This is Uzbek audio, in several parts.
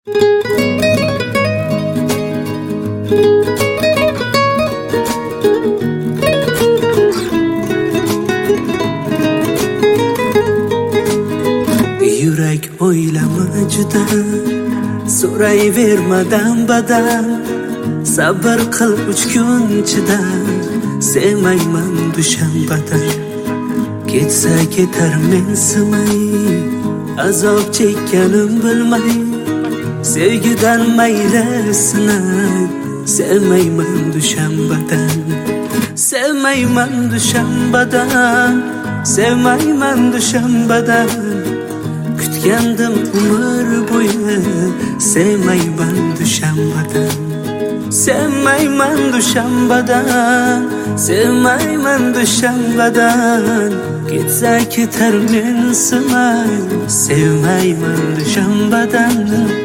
Yurak o'ylama juda, so'rayvermadan badam. Sabr qil 3 kun chida, sevmayman dushanbadan. Ketsa ketar mensimay, azob chekkanim bilmay. Sevgidan mayli sinay, sevmayman dushanbadan. Sevmayman dushanbadan, sevmayman dushanbadan. Kutgandim umr bo'yi, sevmayman dushanbadan. Sevmayman dushanbadan, sevmayman dushanbadan. Ketsa ketar mensimay, sevmayman dushanbadan.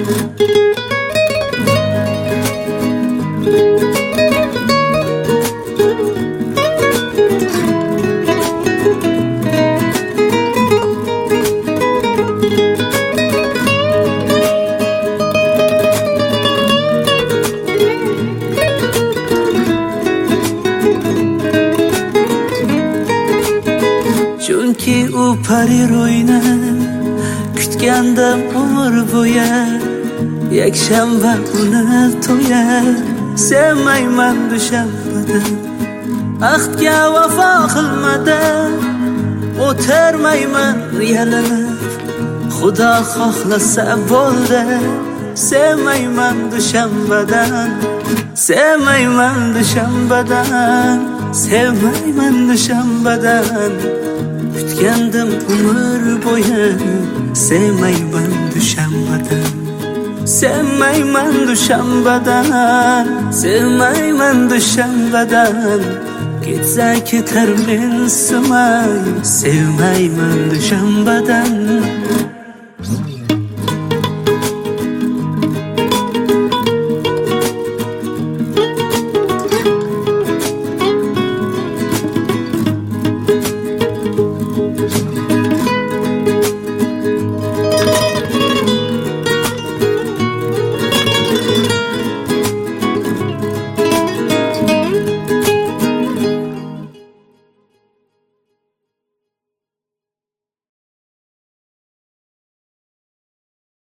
Chunki u pari ro'yna kutgandim umr bo'yi, yakshanba uni to'ya. Sevmayman dushanbadan, ahdga vafo qilmadan. O'tirmayman yalinib, Xudo xohlasa bo'ldi. Sevmayman dushanbadan, sevmayman dushanbadan, sevmayman dushanbadan. Kutgandim umr bo'yi, sevmayman dushanbadan. Sevmayman dushanbadan, sevmayman dushanbadan. Ketsa ketar mensimay, sevmayman dushanbadan.